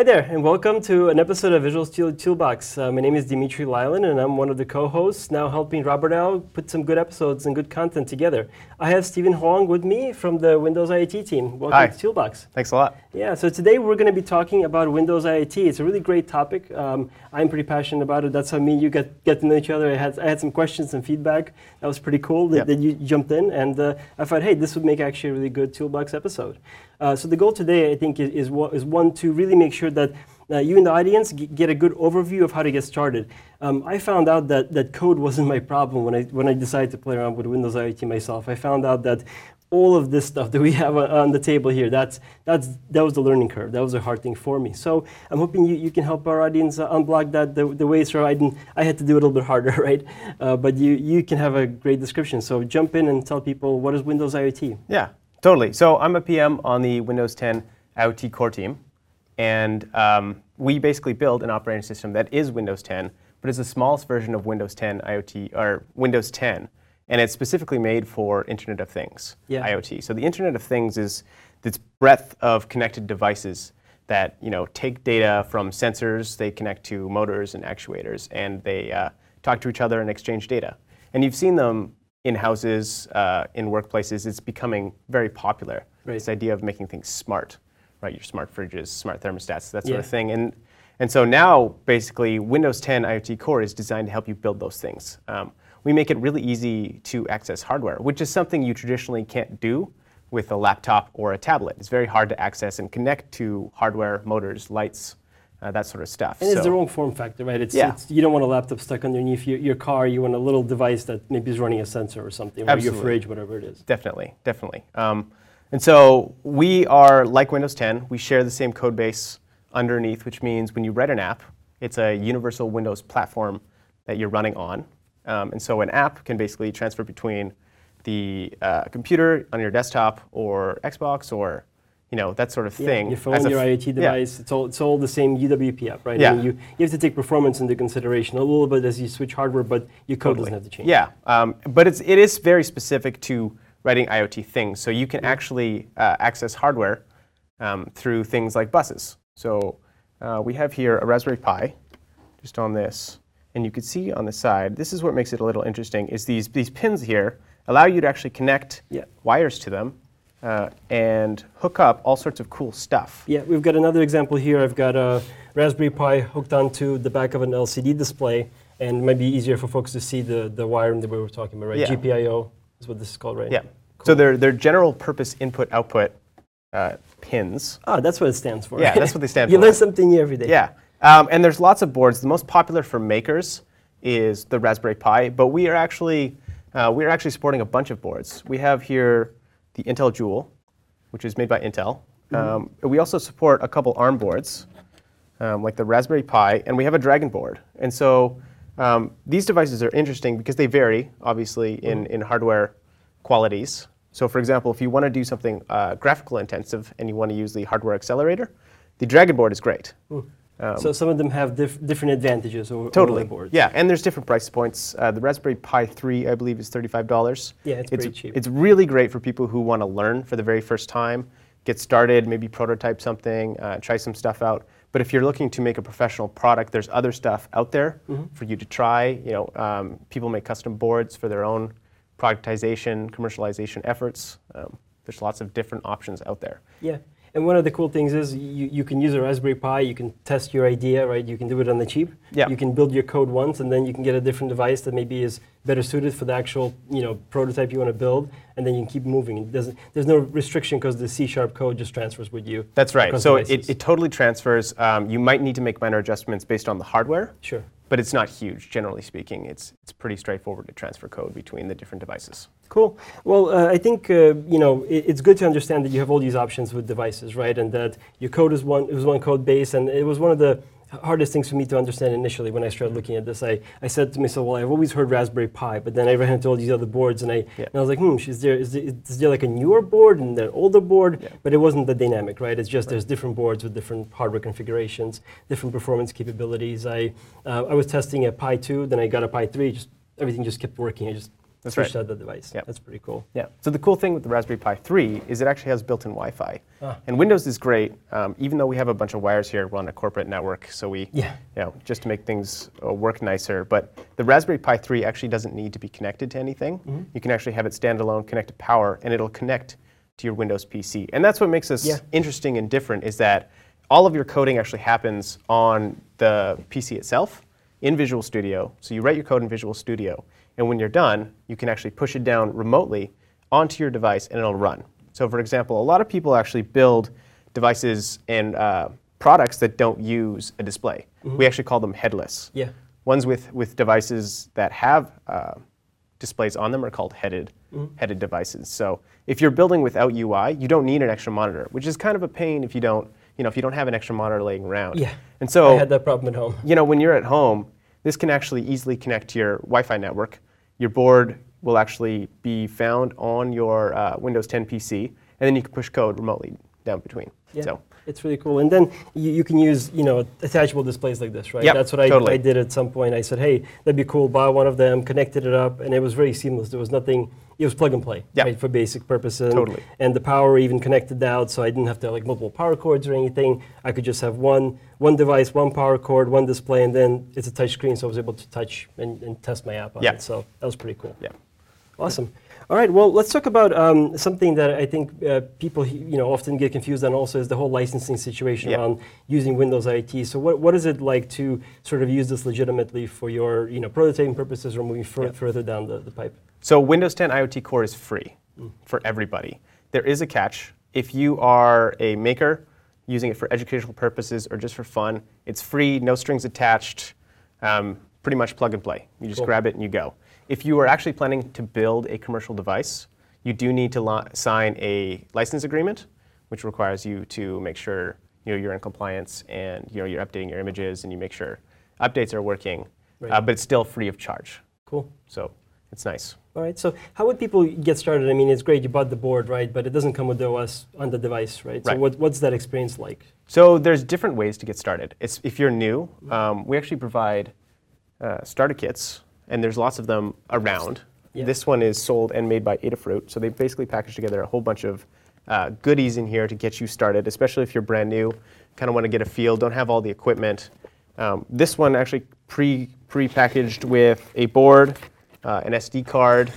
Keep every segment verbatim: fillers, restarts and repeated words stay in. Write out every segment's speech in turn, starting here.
Hi there, and welcome to an episode of Visual Studio Toolbox. Uh, my name is Dimitri Lylan, and I'm one of the co-hosts, now helping Robert Al put some good episodes and good content together. I have Stephen Huang with me from the Windows I O T team. Welcome Hi. to Toolbox. Thanks a lot. Yeah, so today we're going to be talking about Windows I O T. It's a really great topic. Um, I'm pretty passionate about it. That's how me and you get, get to know each other. I had, I had some questions and feedback. That was pretty cool that, Yep. that you jumped in, and uh, I thought, hey, this would make actually a really good Toolbox episode. Uh, so the goal today, I think, is, is, wa- is one, to really make sure that uh, you in the audience g- get a good overview of how to get started. Um, I found out that, that code wasn't my problem when I, when I decided to play around with Windows I O T myself. I found out that all of this stuff that we have on, on the table here, that's, that's, that was the learning curve. That was a hard thing for me. So I'm hoping you, you can help our audience uh, unblock that the, the way so I, didn't, I had to do it a little bit harder, right? Uh, but you, you can have a great description. So jump in and tell people, what is Windows I O T? Yeah, totally. So I'm a P M on the Windows ten I O T core team. And um, we basically build an operating system that is Windows ten, but it's the smallest version of Windows ten I O T, or Windows ten. And it's specifically made for Internet of Things, Yeah. I O T. So the Internet of Things is this breadth of connected devices that you know take data from sensors, they connect to motors and actuators, and they uh, talk to each other and exchange data. And you've seen them in houses, uh, in workplaces. It's becoming very popular, Right. this idea of making things smart, right? Your smart fridges, smart thermostats, that sort Yeah. of thing. And, and so now, basically, Windows ten I O T Core is designed to help you build those things. Um, we make it really easy to access hardware, which is something you traditionally can't do with a laptop or a tablet. It's very hard to access and connect to hardware, motors, lights, uh, that sort of stuff. And it's So- the wrong form factor, right? It's, Yeah. it's, you don't want a laptop stuck underneath your, your car. You want a little device that maybe is running a sensor or something, or your Absolutely. fridge, whatever it is. Definitely, definitely. Um, and so we are like Windows ten. We share the same code base underneath, which means when you write an app, it's a universal Windows platform that you're running on. Um, and so an app can basically transfer between the uh, computer on your desktop or Xbox or you know that sort of Yeah, thing. your as phone, a your f- I O T yeah. device, it's all it's all the same U W P app, right? Yeah. I mean, you, you have to take performance into consideration a little bit as you switch hardware, but your code Totally. doesn't have to change. Yeah, um, but it's, it is very specific to writing I O T things. So you can actually uh, access hardware um, through things like buses. So uh, we have here a Raspberry Pi, just on this. And you can see on the side, this is what makes it a little interesting, is these, these pins here allow you to actually connect Yeah. wires to them uh, and hook up all sorts of cool stuff. Yeah, we've got another example here. I've got a Raspberry Pi hooked onto the back of an L C D display, and it might be easier for folks to see the, the wiring that we were talking about, right? Yeah. G P I O is what this is called, right? Yeah. So they're, they're general purpose input-output uh, pins. Ah, that's what it stands for. Yeah, that's what they stand You for. learn something new every day. Yeah, um, and there's lots of boards. The most popular for makers is the Raspberry Pi, but we are actually uh, we are actually supporting a bunch of boards. We have here the Intel Jewel, which is made by Intel. Um, we also support a couple ARM boards, um, like the Raspberry Pi, and we have a Dragon board. And so um, these devices are interesting because they vary, obviously, in, in hardware qualities. So for example, if you want to do something uh, graphical intensive and you want to use the hardware accelerator, the Dragon board is great. So some of them have diff- different advantages over, Totally. over the boards. Yeah, and there's different price points. Uh, the Raspberry Pi three, I believe, is thirty-five dollars. Yeah, it's pretty cheap. It's really great for people who want to learn for the very first time, get started, maybe prototype something, uh, try some stuff out. But if you're looking to make a professional product, there's other stuff out there Mm-hmm. for you to try. You know, um, people make custom boards for their own productization, commercialization efforts. Um, there's lots of different options out there. Yeah, and one of the cool things is you, you can use a Raspberry Pi, you can test your idea, right? You can do it on the cheap. Yeah. You can build your code once, and then you can get a different device that maybe is better suited for the actual, you know, prototype you want to build, and then you can keep moving. It doesn't, there's no restriction because the C-sharp code just transfers with you. That's right. across So devices. it, it totally transfers. Um, you might need to make minor adjustments based on the hardware. Sure. But it's not huge, generally speaking. It's, it's pretty straightforward to transfer code between the different devices. Cool. Well, uh, I think uh, you know it, it's good to understand that you have all these options with devices, right? And that your code is one, it was one code base, and it was one of the hardest things for me to understand initially when I started looking at this. I, I said to myself, well, I've always heard Raspberry Pi, but then I ran into all these other boards, and I, Yeah. and I was like, hmm, is there, is, there, is there like a newer board and an older board? Yeah. But it wasn't the dynamic, right? It's just there's different boards with different hardware configurations, different performance capabilities. I, uh, I was testing a Pi two, then I got a Pi three, just everything just kept working. I just That's switched right. out the device. Yep. That's pretty cool. Yeah. So the cool thing with the Raspberry Pi three is it actually has built-in Wi-Fi. Ah. And Windows is great. Um, even though we have a bunch of wires here, we're on a corporate network, so we, Yeah. you know, just to make things uh, work nicer. But the Raspberry Pi three actually doesn't need to be connected to anything. Mm-hmm. You can actually have it standalone, connect to power, and it'll connect to your Windows P C. And that's what makes us Yeah. interesting and different, is that all of your coding actually happens on the P C itself in Visual Studio. So you write your code in Visual Studio, and when you're done, you can actually push it down remotely onto your device, and it'll run. So for example, a lot of people actually build devices and uh, products that don't use a display. Mm-hmm. We actually call them headless. Yeah. Ones with, with devices that have uh, displays on them are called headed, mm-hmm. headed devices. So if you're building without U I, you don't need an extra monitor, which is kind of a pain if you don't, you know, if you don't have an extra monitor laying around. Yeah. And so I had that problem at home. You know, when you're at home, this can actually easily connect to your Wi-Fi network. Your board will actually be found on your uh, Windows ten P C, and then you can push code remotely down between. Yeah. So. It's really cool. And then you, you can use, you know, attachable displays like this, right? Yep, That's what I, totally. I did at some point. I said, hey, that'd be cool, buy one of them, connected it up, and it was very seamless. There was nothing, it was plug and play, Yep. right, for basic purposes. Totally. And the power even connected out, so I didn't have to have like multiple power cords or anything. I could just have one one device, one power cord, one display, and then it's a touch screen, so I was able to touch and, and test my app on Yep. it. So that was pretty cool. Yeah. Awesome. All right. Well, let's talk about um, something that I think uh, people, you know, often get confused on. Also, is the whole licensing situation Yeah. around using Windows I T. So, what what is it like to sort of use this legitimately for your, you know, prototyping purposes or moving fur- Yeah. further down the, the pipe? So Windows ten IoT Core is free mm. for everybody. There is a catch. If you are a maker using it for educational purposes or just for fun, it's free, no strings attached, um, pretty much plug and play. You just Cool. grab it and you go. If you are actually planning to build a commercial device, you do need to lo- sign a license agreement, which requires you to make sure, you know, you're in compliance and, you know, you're updating your images and you make sure updates are working, Right. uh, but it's still free of charge. Cool. So it's nice. All right. So, how would people get started? I mean, it's great you bought the board, right? But it doesn't come with the O S on the device, right? So, Right. what, what's that experience like? So there's different ways to get started. It's, if you're new, um, we actually provide uh, starter kits, and there's lots of them around. Yeah. This one is sold and made by Adafruit, so they basically package together a whole bunch of uh, goodies in here to get you started, especially if you're brand new, kind of want to get a feel, don't have all the equipment. Um, this one actually pre, pre-packaged with a board, uh, an S D card,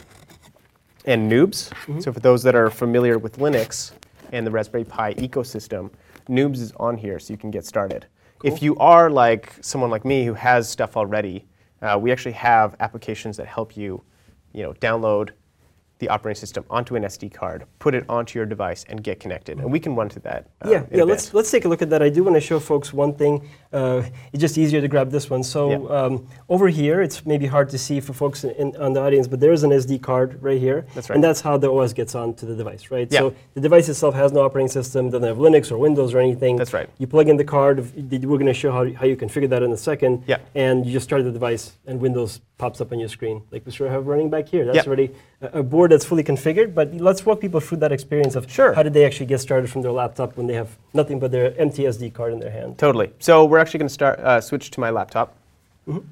and Noobs. Mm-hmm. So for those that are familiar with Linux and the Raspberry Pi ecosystem, Noobs is on here so you can get started. Cool. If you are like someone like me who has stuff already, uh, we actually have applications that help you, you know, download the operating system onto an S D card, put it onto your device, and get connected. And we can run to that. Uh, Yeah, in yeah. a Let's bit. let's take a look at that. I do want to show folks one thing. Uh, it's just easier to grab this one. So Yeah. um, over here, it's maybe hard to see for folks in, on the audience, but there is an S D card right here, That's right. and that's how the O S gets onto the device, right? Yeah. So the device itself has no operating system, doesn't have Linux or Windows or anything. That's right. You plug in the card. We're going to show how, how you configure that in a second. Yeah. And you just start the device, and Windows pops up on your screen, like we sort of have running back here. That's Yeah. already a, a board that's fully configured. But let's walk people through that experience of Sure. how did they actually get started from their laptop when they have nothing but their empty S D card in their hand. Totally. So we're actually going to start uh, switch to my laptop. Mm-hmm.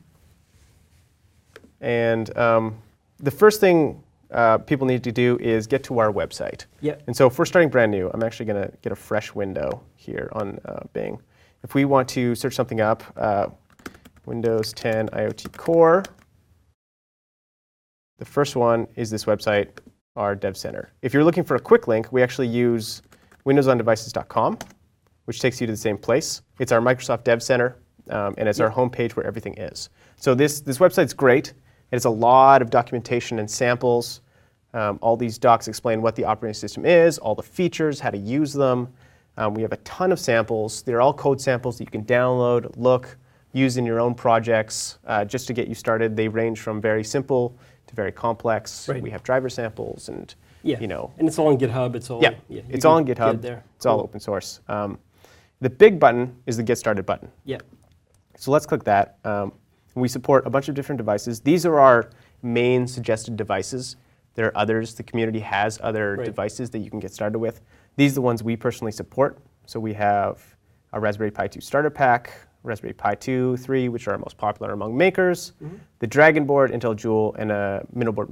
And um, the first thing uh, people need to do is get to our website. Yeah. And so if we're starting brand new, I'm actually going to get a fresh window here on uh, Bing. If we want to search something up, uh, Windows ten IoT Core, the first one is this website, our Dev Center. If you're looking for a quick link, we actually use windows on devices dot com, which takes you to the same place. It's our Microsoft Dev Center, um, and it's Yeah. our homepage where everything is. So this, this website's great. It has a lot of documentation and samples. Um, all these docs explain what the operating system is, all the features, how to use them. Um, we have a ton of samples. They're all code samples that you can download, look, use in your own projects uh, just to get you started. They range from very simple to very complex. Right. We have driver samples and, Yeah. you know, And it's all on GitHub. It's all yeah, you it's can all on get GitHub. it there. It's all Cool. open source. Um, the big button is the Get Started button. Yeah. So let's click that. Um, we support a bunch of different devices. These are our main suggested devices. There are others. The community has other Right. devices that you can get started with. These are the ones we personally support. So we have a Raspberry Pi two starter pack, Raspberry Pi two, three, which are our most popular among makers, mm-hmm. the Dragon board, Intel Joule, and a Minnowboard Max.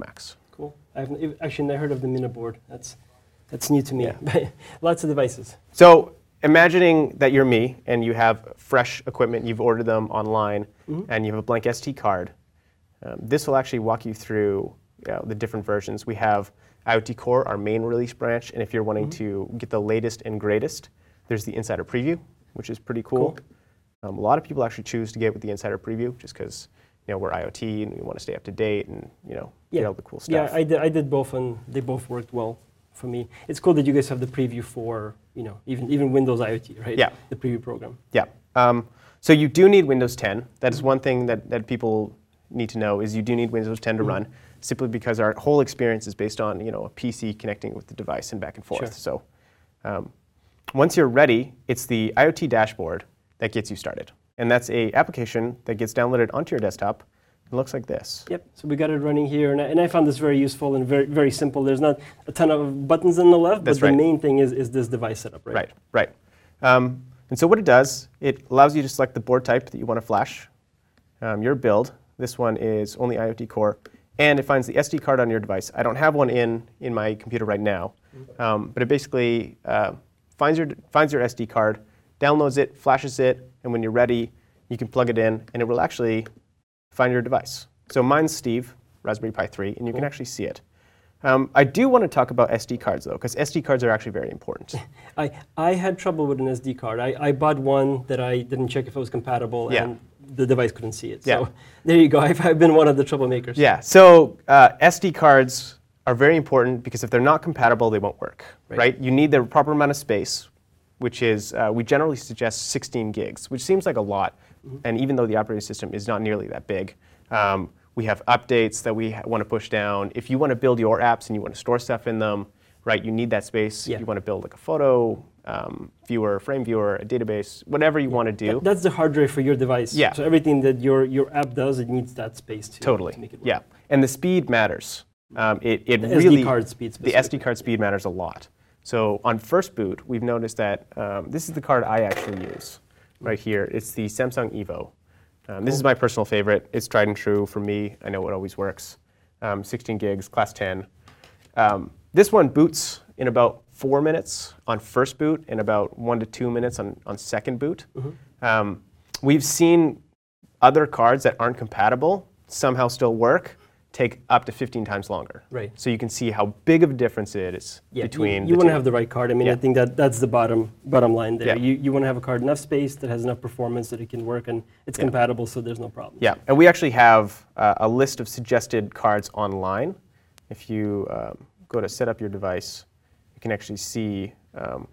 Cool. I've n- actually never heard of the Miniboard. That's that's new to me. Yeah. Lots of devices. So imagining that you're me and you have fresh equipment, you've ordered them online, mm-hmm. and you have a blank S D card. Um, this will actually walk you through you know, the different versions. We have IoT Core, our main release branch, and if you're wanting mm-hmm. to get the latest and greatest, there's the Insider Preview, which is pretty cool. cool. Um, a lot of people actually choose to get with the Insider Preview just because you know we're IoT and we want to stay up to date and you know yeah. get all the cool stuff. Yeah, I did. I did both, and they both worked well for me. It's cool that you guys have the preview for you know even even Windows IoT, right? Yeah. The preview program. Yeah. Um, so you do need Windows ten. That is one thing that that people need to know is you do need Windows ten to mm-hmm. run, simply because our whole experience is based on you know a P C connecting with the device and back and forth. Sure. So um, once you're ready, it's the IoT dashboard that gets you started, and that's a application that gets downloaded onto your desktop. It looks like this. Yep. So we got it running here, and I, and I found this very useful and very very simple. There's not a ton of buttons on the left, That's but right. the main thing is is this device setup, right? Right. Right. Um, and so what it does, it allows you to select the board type that you want to flash, um, your build. This one is only IoT Core, and it finds the S D card on your device. I don't have one in in my computer right now, um, but it basically uh, finds your finds your S D card, downloads it, flashes it, and when you're ready, you can plug it in, and it will actually find your device. So mine's Steve, Raspberry Pi three, and you cool. can actually see it. Um, I do want to talk about S D cards, though, because S D cards are actually very important. I, I had trouble with an S D card. I, I bought one that I didn't check if it was compatible, yeah. and the device couldn't see it. Yeah. So there you go. I've, I've been one of the troublemakers. Yeah. So uh, S D cards are very important because if they're not compatible, they won't work. Right? right? You need the proper amount of space, which is uh, we generally suggest sixteen gigs, which seems like a lot. Mm-hmm. And even though the operating system is not nearly that big, um, we have updates that we ha- want to push down. If you want to build your apps and you want to store stuff in them, right? You need that space. Yeah. If you want to build like a photo um, viewer, frame viewer, a database, whatever you yeah. want to do. Th- that's the hard drive for your device. Yeah. So everything that your your app does, it needs that space to, totally. to make it work. Yeah. And the speed matters. Um, it it the really S D card speed. The S D card speed matters a lot. So on first boot, we've noticed that um, this is the card I actually use right here. It's the Samsung Evo. Um, this is my personal favorite. It's tried and true for me. I know it always works. Um, sixteen gigs, class ten. Um, this one boots in about four minutes on first boot and about one to two minutes on, on second boot. Mm-hmm. Um, we've seen other cards that aren't compatible somehow still work take up to fifteen times longer. Right. So you can see how big of a difference it is yeah, between you, you the want to two. have the right card. I mean, Yeah. I think that that's the bottom bottom line there. Yeah. You you want to have a card enough space that has enough performance that it can work and it's Yeah. compatible, so there's no problem. Yeah, and we actually have uh, a list of suggested cards online. If you um, go to set up your device, you can actually see um,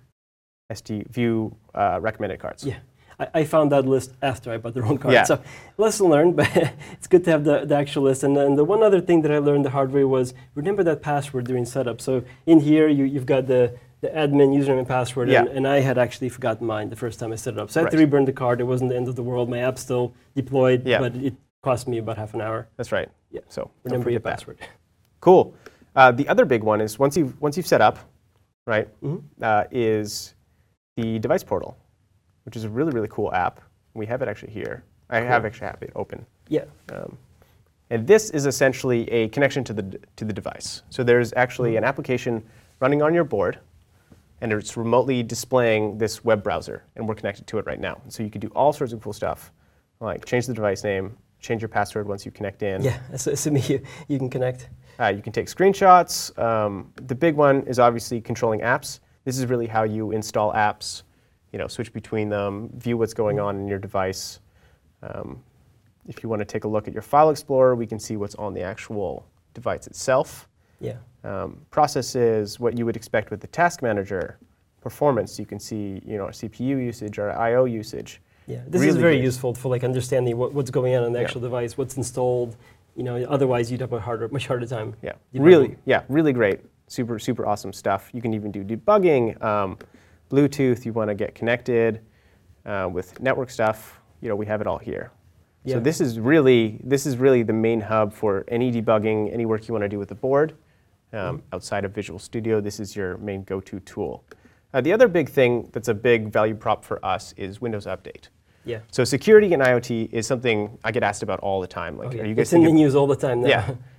S D view uh, recommended cards. Yeah. I, I found that list after I bought the wrong card. Yeah. So lesson learned, but it's good to have the, the actual list. And then the one other thing that I learned the hard way was remember that password during setup. So in here, you, you've got the, the admin username and password, Yeah. and, and I had actually forgotten mine the first time I set it up. So I had Right. to reburn the card. It wasn't the end of the world. My app's still deployed, Yeah. but it cost me about half an hour. That's right. Yeah. So don't Remember your forget that. password. Cool. Uh, the other big one is once you've once you've set up, right, Mm-hmm. uh, is the device portal, which is a really really cool app. We have it actually here. I Cool. have actually have it open. Yeah. Um, and this is essentially a connection to the d- to the device. So there's actually an application running on your board, and it's remotely displaying this web browser, and we're connected to it right now. So you can do all sorts of cool stuff, like change the device name, change your password once you connect in. Yeah, so assuming you, you can connect. Uh, you can take screenshots. Um, the big one is obviously controlling apps. This is really how you install apps, you know, switch between them, view what's going on in your device. Um, if you want to take a look at your file explorer, we can see what's on the actual device itself. Yeah. Um, processes, what you would expect with the task manager. Performance, you can see, you know, our C P U usage, our I O usage. Yeah, this Really is very great. useful for like understanding what, what's going on on the Yeah. actual device, what's installed. You know, otherwise you'd have a harder, much harder time. Yeah, debugging. really, yeah, really great. Super, super awesome stuff. You can even do debugging, um, Bluetooth. You want to get connected uh, with network stuff. You know, we have it all here. Yeah. So this is really, this is really the main hub for any debugging, any work you want to do with the board. Um, Mm-hmm. outside of Visual Studio, this is your main go-to tool. Uh, the other big thing that's a big value prop for us is Windows Update. Yeah. So security in IoT is something I get asked about all the time. Like, Oh, yeah. are you guys it's in the thinking? news all the time now. Yeah.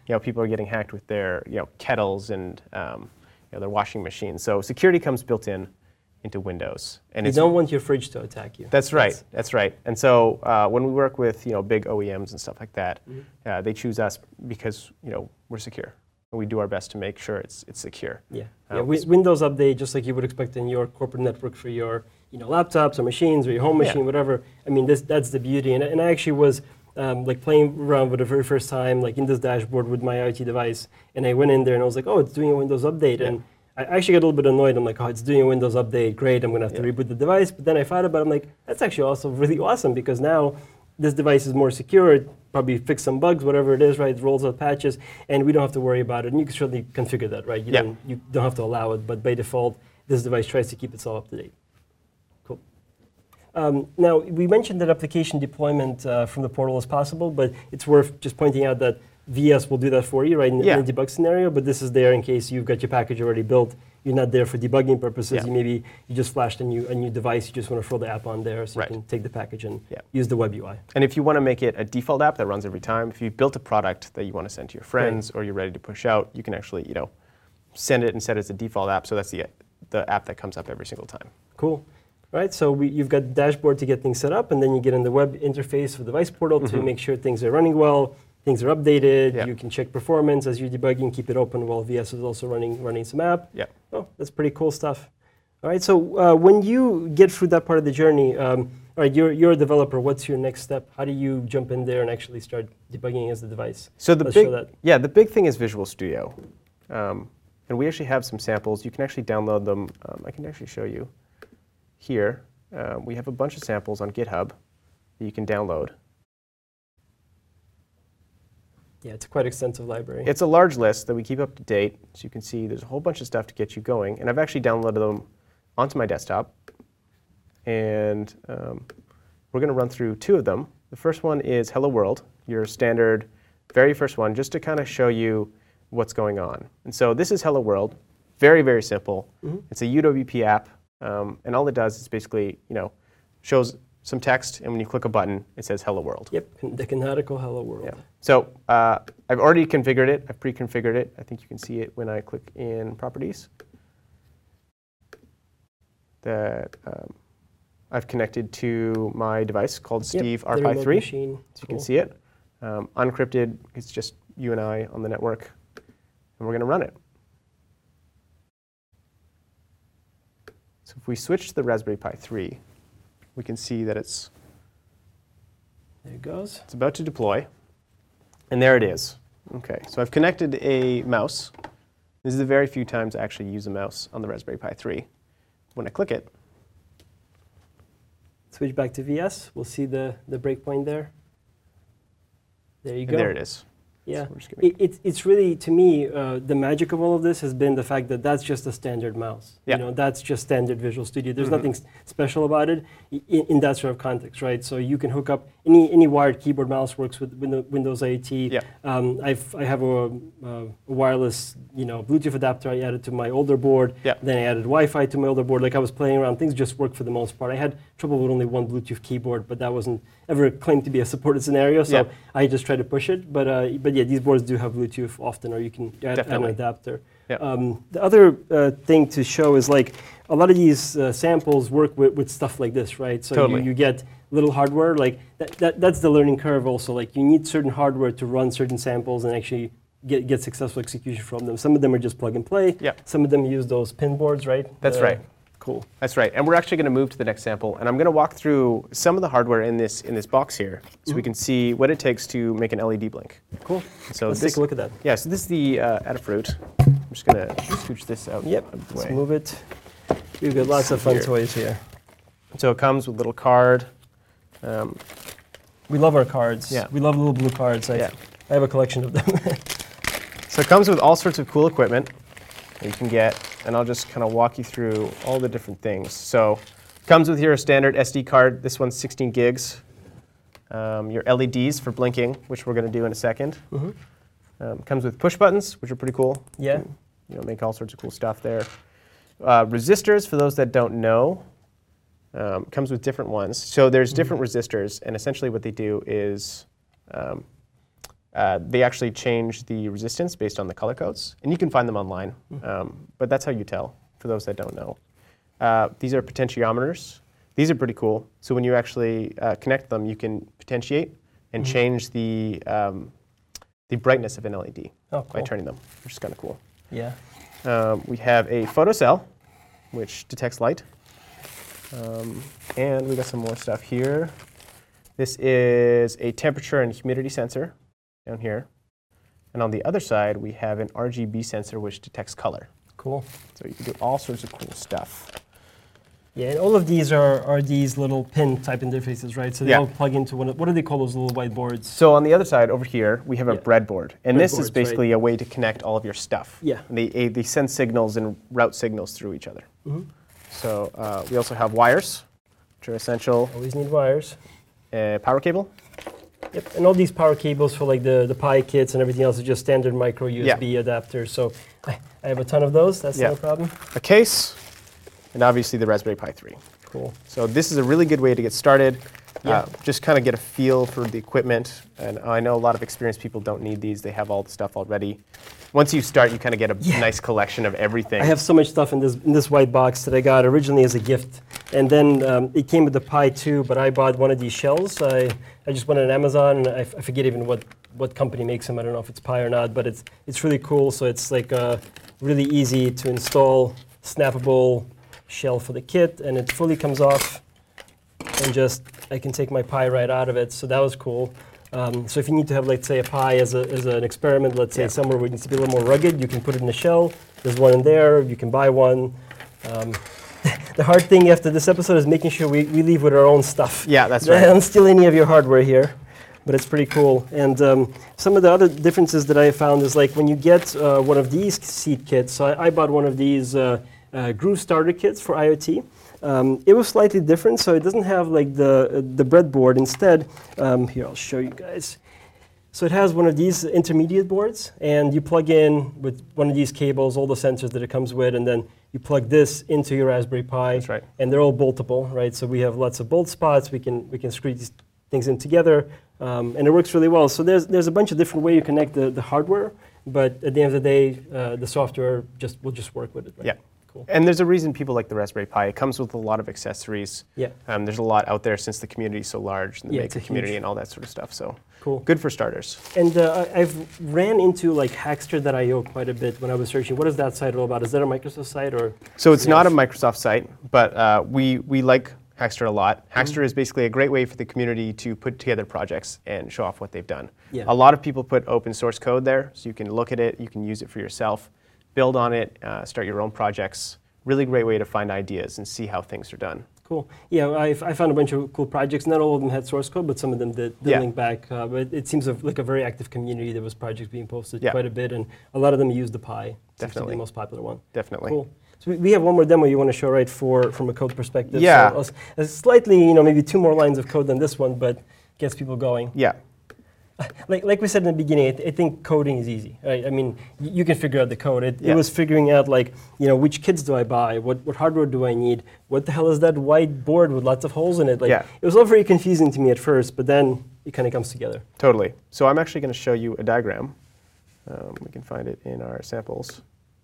you know, people are getting hacked with their, you know, kettles and um, you know, their washing machines. So security comes built in into Windows. And You it's, don't want your fridge to attack you. That's right. That's right. And so uh, when we work with, you know, big O E Ms and stuff like that, Mm-hmm. uh, they choose us because, you know, we're secure. And we do our best to make sure it's it's secure. Yeah, Um, yeah. Wi- Windows Update, just like you would expect in your corporate network for your, you know, laptops or machines or your home machine, Yeah. whatever. I mean, this that's the beauty. And, and I actually was um, like playing around for the very first time, like in this dashboard with my IoT device, and I went in there and I was like, oh, it's doing a Windows Update, Yeah. and I actually got a little bit annoyed. I'm like, oh, it's doing a Windows Update, great. I'm gonna have to Yeah. reboot the device. But then I thought about it, I'm like, that's actually also really awesome because now this device is more secure. It probably fix some bugs, whatever it is, right? It rolls out patches, and we don't have to worry about it. And you can certainly configure that, right? You, Yeah. don't, you don't have to allow it, but by default, this device tries to keep itself up to date. Cool. Um, now, we mentioned that application deployment uh, from the portal is possible, but it's worth just pointing out that V S will do that for you, right, in, Yeah. in a debug scenario, but this is there in case you've got your package already built. You're not there for debugging purposes. Yeah. You maybe you just flashed a new, a new device. You just want to throw the app on there so Right. you can take the package and Yeah. use the web U I. And if you want to make it a default app that runs every time, if you built a product that you want to send to your friends or you're ready to push out, you can actually, you know, send it and set it as a default app. So that's the the app that comes up every single time. Cool. Right, so we, you've got the dashboard to get things set up, and then you get in the web interface for the device portal to make sure things are running well, things are updated. Yeah. You can check performance as you're debugging, keep it open while V S is also running running some app. Yeah. Oh, that's pretty cool stuff. All right, so uh, when you get through that part of the journey, um, all right, you're, you're a developer. What's your next step? How do you jump in there and actually start debugging as the device? So the Let's show big, that. yeah, the big thing is Visual Studio, um, and we actually have some samples. You can actually download them. Um, I can actually show you here. Uh, we have a bunch of samples on GitHub that you can download. Yeah, it's a quite extensive library. It's a large list that we keep up to date, so you can see there's a whole bunch of stuff to get you going. And I've actually downloaded them onto my desktop, and um, we're going to run through two of them. The first one is Hello World, your standard, very first one, just to kind of show you what's going on. And so this is Hello World, very, very simple. Mm-hmm. It's a U W P app, um, and all it does is basically, you know, shows some text, and when you click a button, it says Hello World. Yep, the canonical Hello World. Yeah. So uh, I've already configured it. I've pre-configured it. I think you can see it when I click in Properties. That um, I've connected to my device called Yep, Steve the R P I remote three. machine. So you can Cool. see it. Um, unencrypted, it's just you and I on the network, and we're going to run it. So if we switch to the Raspberry Pi three, we can see that it's, There it goes. it's about to deploy, and there it is. Okay, so I've connected a mouse. This is the very few times I actually use a mouse on the Raspberry Pi three. When I click it, Switch back to V S. We'll see the, the breakpoint there. There you and go. there it is. Yeah, So we're just gonna- it, it's it's really, to me, uh, the magic of all of this has been the fact that that's just a standard mouse. Yeah. You know, that's just standard Visual Studio. There's Mhm. nothing s- special about it i- in, in that sort of context, right? So you can hook up any any wired keyboard mouse works with Windows, Windows I O T. Yeah. Um, I've I have a, a wireless, you know, Bluetooth adapter I added to my older board. Yeah. Then I added Wi-Fi to my older board. Like I was playing around, things just work for the most part. I had trouble with only one Bluetooth keyboard, but that wasn't ever claimed to be a supported scenario. So Yeah. I just try to push it. But uh, but yeah, these boards do have Bluetooth often, or you can add, add an Definitely. adapter. Yeah. Um, the other uh, thing to show is like a lot of these uh, samples work with, with stuff like this, right? So Totally. you, you get little hardware, like that, that, that's the learning curve also. Like you need certain hardware to run certain samples and actually get, get successful execution from them. Some of them are just plug and play. Yeah. Some of them use those pin boards, right? That's Uh, right. Cool. That's right. And we're actually going to move to the next sample, and I'm going to walk through some of the hardware in this in this box here, so we can see what it takes to make an L E D blink. Cool. So Let's this, take a look at that. Yeah. So this is the uh, Adafruit. I'm just going to scooch this out. Yep. of the Let's way. move it. We've got lots of fun Here. toys here. So it comes with a little card. Um, We love our cards. Yeah. We love little blue cards. I, Yeah. I have a collection of them. So it comes with all sorts of cool equipment that you can get, and I'll just kind of walk you through all the different things. So it comes with your standard S D card. This one's sixteen gigs. Um, your L E Ds for blinking, which we're going to do in a second. Mhm. Um, comes with push buttons, which are pretty cool. Yeah. You can, you know, make all sorts of cool stuff there. Uh, resistors, for those that don't know, um, comes with different ones. So there's different resistors, and essentially what they do is um, uh, they actually change the resistance based on the color codes. And you can find them online, mm-hmm. um, but that's how you tell, for those that don't know. Uh, these are potentiometers. These are pretty cool. So when you actually uh, connect them, you can potentiate and mm-hmm. change the, um, the brightness of an L E D oh, cool. by turning them, which is kind of cool. Yeah. Um, we have a photocell, which detects light. Um, and we got some more stuff here. This is a temperature and humidity sensor down here. And on the other side, we have an R G B sensor, which detects color. Cool. So you can do all sorts of cool stuff. Yeah, and all of these are, are these little pin type interfaces, right? So they yeah. all plug into one of, what do they call those little white boards? So on the other side over here, we have a yeah. breadboard. And bread this boards, is basically right. a way to connect all of your stuff. Yeah. And they, they send signals and route signals through each other. Mm-hmm. So uh, we also have wires, which are essential. Always need wires. Uh, power cable. Yep, and all these power cables for like the, the Pi kits and everything else are just standard micro U S B yeah. adapters. So I, I have a ton of those, that's yeah. no problem. A case, and obviously the Raspberry Pi three. Cool. So this is a really good way to get started. Yeah. Uh, just kind of get a feel for the equipment. And I know a lot of experienced people don't need these. They have all the stuff already. Once you start, you kind of get a yeah. nice collection of everything. I have so much stuff in this in this white box that I got originally as a gift. And then um, it came with the Pi two, but I bought one of these shells. I, I just went on Amazon, and I, f- I forget even what, what company makes them. I don't know if it's Pi or not, but it's it's really cool. So it's like uh, really easy to install, snappable shell for the kit, and it fully comes off. And just, I can take my Pi right out of it, so that was cool. Um, so if you need to have, let's say, a Pi as, a, as an experiment, let's say yeah. somewhere where it needs to be a little more rugged, you can put it in a shell. There's one in there, you can buy one. Um, the hard thing after this episode is making sure we, we leave with our own stuff. Yeah, that's right. Don't steal any of your hardware here, but it's pretty cool. And um, some of the other differences that I found is like when you get uh, one of these seed kits, so I, I bought one of these uh, uh, Groove starter kits for IoT. Um, it was slightly different, so it doesn't have like the uh, the breadboard. Instead, um, here I'll show you guys. So it has one of these intermediate boards, and you plug in with one of these cables, all the sensors that it comes with, and then you plug this into your Raspberry Pi. That's right. And they're all boltable, right? So we have lots of bolt spots. We can we can screw these things in together, um, and it works really well. So there's there's a bunch of different ways you connect the, the hardware, but at the end of the day, uh, the software just will just work with it. Right? Yeah. Cool. And there's a reason people like the Raspberry Pi. It comes with a lot of accessories. Yeah. Um, there's a lot out there since the community is so large, and the yeah, maker community and all that sort of stuff. So cool. Good for starters. And uh, I've ran into like Hackster dot I O quite a bit when I was searching. What is that site all about? Is that a Microsoft site or? So it's not else? a Microsoft site, but uh, we we like Hackster a lot. Hackster mm-hmm. is basically a great way for the community to put together projects and show off what they've done. Yeah. A lot of people put open source code there, so you can look at it, you can use it for yourself, build on it, uh, start your own projects. Really great way to find ideas and see how things are done. Cool. Yeah, I've, I found a bunch of cool projects. Not all of them had source code, but some of them did, did yeah. link back. Uh, but it seems a, like a very active community. There was projects being posted yeah. quite a bit, and a lot of them use the Pi. Definitely. The most popular one. Definitely. Cool. So we, we have one more demo you want to show, right, for from a code perspective. Yeah. So a slightly, you know, maybe two more lines of code than this one, but gets people going. Yeah. Like, like we said in the beginning, I, th- I think coding is easy, right? I mean, y- you can figure out the code. It, yeah. it was figuring out, like, you know, which kits do I buy? What, what hardware do I need? What the hell is that white board with lots of holes in it? Like, yeah. It was all very confusing to me at first, but then it kind of comes together. Totally. So I'm actually going to show you a diagram. Um, we can find it in our samples.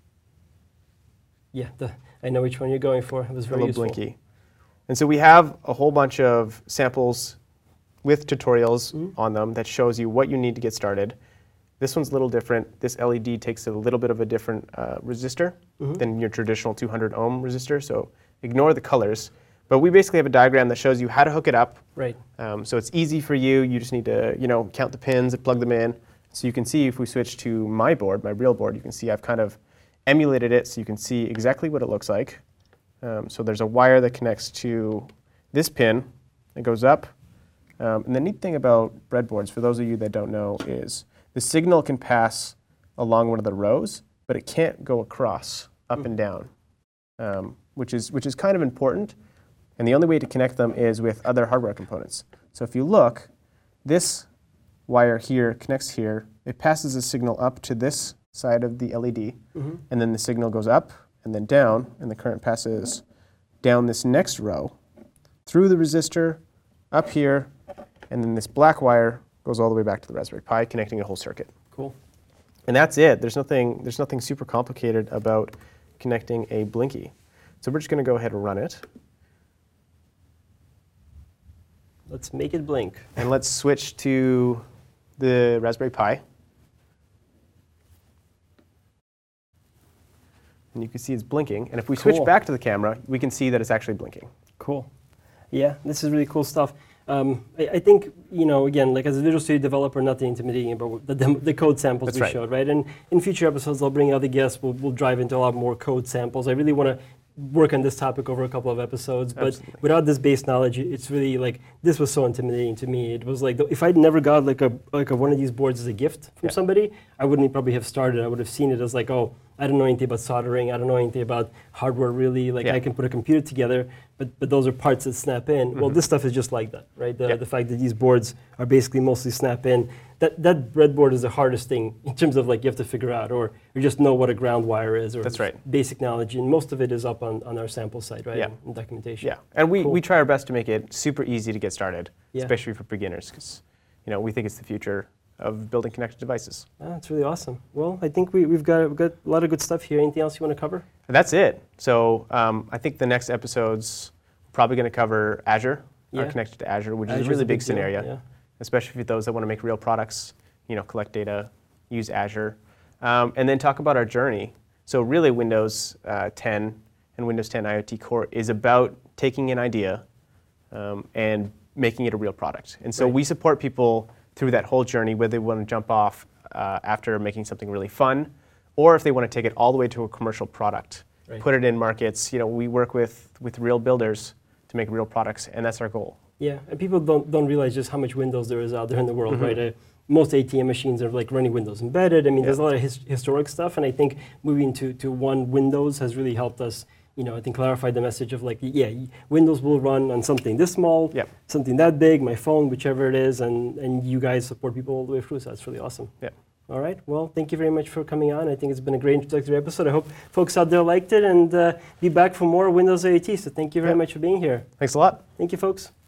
Yeah, the, I know which one you're going for. It was very a useful. Blinky. And so we have a whole bunch of samples with tutorials mm-hmm. on them that shows you what you need to get started. This one's a little different. This L E D takes a little bit of a different uh, resistor mm-hmm. than your traditional two hundred ohm resistor, so ignore the colors. But we basically have a diagram that shows you how to hook it up. Right. Um, so it's easy for you. You just need to, you know, count the pins and plug them in. So you can see if we switch to my board, my real board, you can see I've kind of emulated it so you can see exactly what it looks like. Um, so there's a wire that connects to this pin that goes up. Um, and the neat thing about breadboards, for those of you that don't know, is the signal can pass along one of the rows, but it can't go across up mm. and down, um, which is which is kind of important. And the only way to connect them is with other hardware components. So if you look, this wire here connects here. It passes a signal up to this side of the L E D, mm-hmm. and then the signal goes up and then down, and the current passes down this next row, through the resistor, up here, and then this black wire goes all the way back to the Raspberry Pi, connecting a whole circuit. Cool. And that's it. There's nothing, there's nothing super complicated about connecting a Blinky. So we're just going to go ahead and run it. Let's make it blink. And let's switch to the Raspberry Pi. And you can see it's blinking. And if we Cool. switch back to the camera, we can see that it's actually blinking. Cool. Yeah, this is really cool stuff. Um, I, I think, you know, again, like as a Visual Studio developer, nothing intimidating about the, demo, the code samples That's we right. showed, right? And in future episodes, I'll bring other guests. We'll, we'll drive into a lot more code samples. I really want to work on this topic over a couple of episodes, but Absolutely. without this base knowledge, it's really like, this was so intimidating to me. It was like, if I'd never got like a like a, one of these boards as a gift from Yeah. somebody, I wouldn't probably have started. I would have seen it as like, oh, I don't know anything about soldering. I don't know anything about hardware really. Like Yeah. I can put a computer together, but but those are parts that snap in. Mm-hmm. Well, this stuff is just like that, right? The, Yeah. the fact that these boards are basically mostly snap in. That that breadboard is the hardest thing in terms of like you have to figure out, or you just know what a ground wire is, or That's right. basic knowledge. And most of it is up on, on our sample site, right? Yeah. In documentation. Yeah, and we, Cool. we try our best to make it super easy to get started, Yeah. especially for beginners, because you know we think it's the future of building connected devices. Ah, that's really awesome. Well, I think we, we've got we've got a lot of good stuff here. Anything else you want to cover? And that's it. So um, I think the next episode's probably going to cover Azure, Yeah. or connected to Azure, which is Azure's a really a big, big deal, scenario, yeah. especially for those that want to make real products, you know, collect data, use Azure, um, and then talk about our journey. So really Windows uh, ten and Windows ten IoT Core is about taking an idea um, and making it a real product. And so Right. we support people through that whole journey, whether they want to jump off uh, after making something really fun, or if they want to take it all the way to a commercial product, Right. put it in markets. You know, we work with, with real builders to make real products, and that's our goal. Yeah, and people don't don't realize just how much Windows there is out there in the world, Mm-hmm. right? Uh, most A T M machines are like running Windows embedded. I mean, there's a lot of his, historic stuff, and I think moving to, to one Windows has really helped us, you know, I think clarify the message of like, yeah, y- Windows will run on something this small, Yep. something that big, my phone, whichever it is, and, and you guys support people all the way through, so that's really awesome. Yeah. All right, well, thank you very much for coming on. I think it's been a great introductory episode. I hope folks out there liked it, and uh, be back for more Windows I O T, so thank you very Yeah. much for being here. Thanks a lot. Thank you, folks.